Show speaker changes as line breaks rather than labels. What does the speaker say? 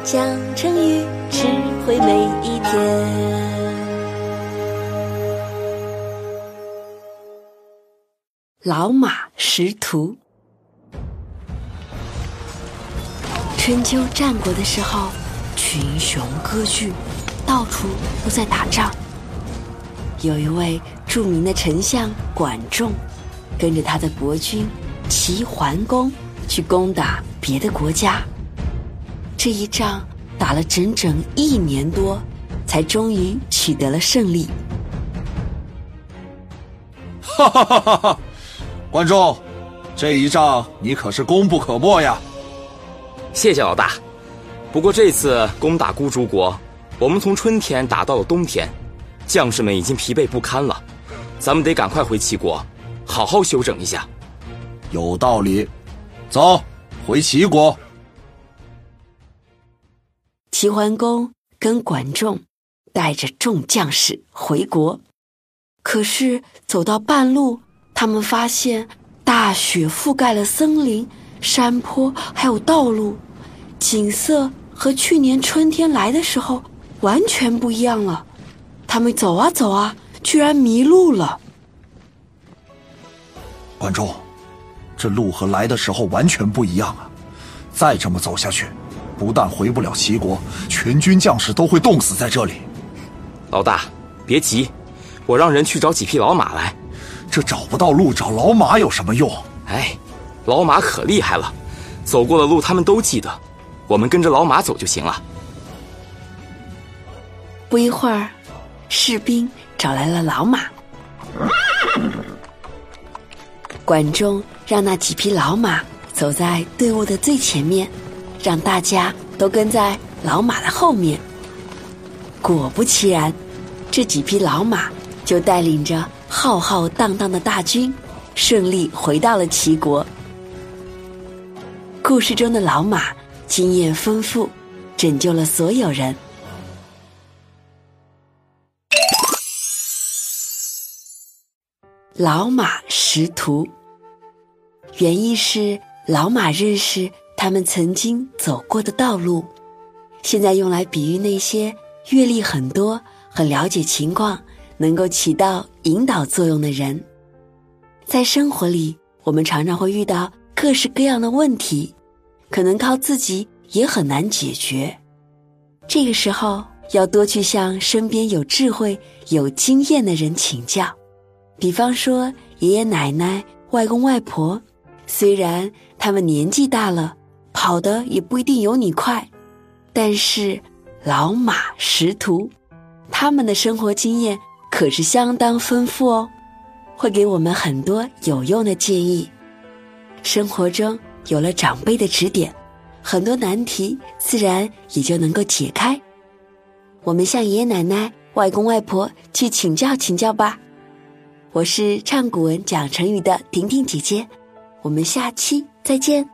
讲成语，智慧每一天。老马识途。春秋战国的时候，群雄割据，到处都在打仗。有一位著名的丞相管仲，跟着他的国君齐桓公去攻打别的国家。这一仗打了整整1年多，才终于取得了胜利。
哈哈哈哈哈！管仲，这一仗你可是功不可没呀！
谢谢老大。不过这次攻打孤竹国，我们从春天打到了冬天，将士们已经疲惫不堪了，咱们得赶快回齐国，好好休整一下。
有道理，走，回齐国。
齐桓公跟管仲带着众将士回国，可是走到半路，他们发现大雪覆盖了森林、山坡还有道路，景色和去年春天来的时候完全不一样了。他们走啊走啊，居然迷路了。
管仲，这路和来的时候完全不一样啊！再这么走下去，不但回不了齐国，全军将士都会冻死在这里。
老大，别急，我让人去找几匹老马来。
这找不到路，找老马有什么用？
哎，老马可厉害了，走过的路他们都记得，我们跟着老马走就行了。
不一会儿，士兵找来了老马。管仲让那几匹老马走在队伍的最前面，让大家都跟在老马的后面。果不其然，这几匹老马就带领着浩浩荡荡的大军，顺利回到了齐国。故事中的老马经验丰富，拯救了所有人。老马识途，原意是老马认识他们曾经走过的道路，现在用来比喻那些阅历很多、很了解情况，能够起到引导作用的人。在生活里，我们常常会遇到各式各样的问题，可能靠自己也很难解决。这个时候，要多去向身边有智慧、有经验的人请教。比方说爷爷奶奶、外公外婆，虽然他们年纪大了，跑得也不一定有你快，但是老马识途，他们的生活经验可是相当丰富哦，会给我们很多有用的建议。生活中有了长辈的指点，很多难题自然也就能够解开。我们向爷爷奶奶、外公外婆去请教请教吧。我是唱古文讲成语的婷婷姐姐，我们下期再见。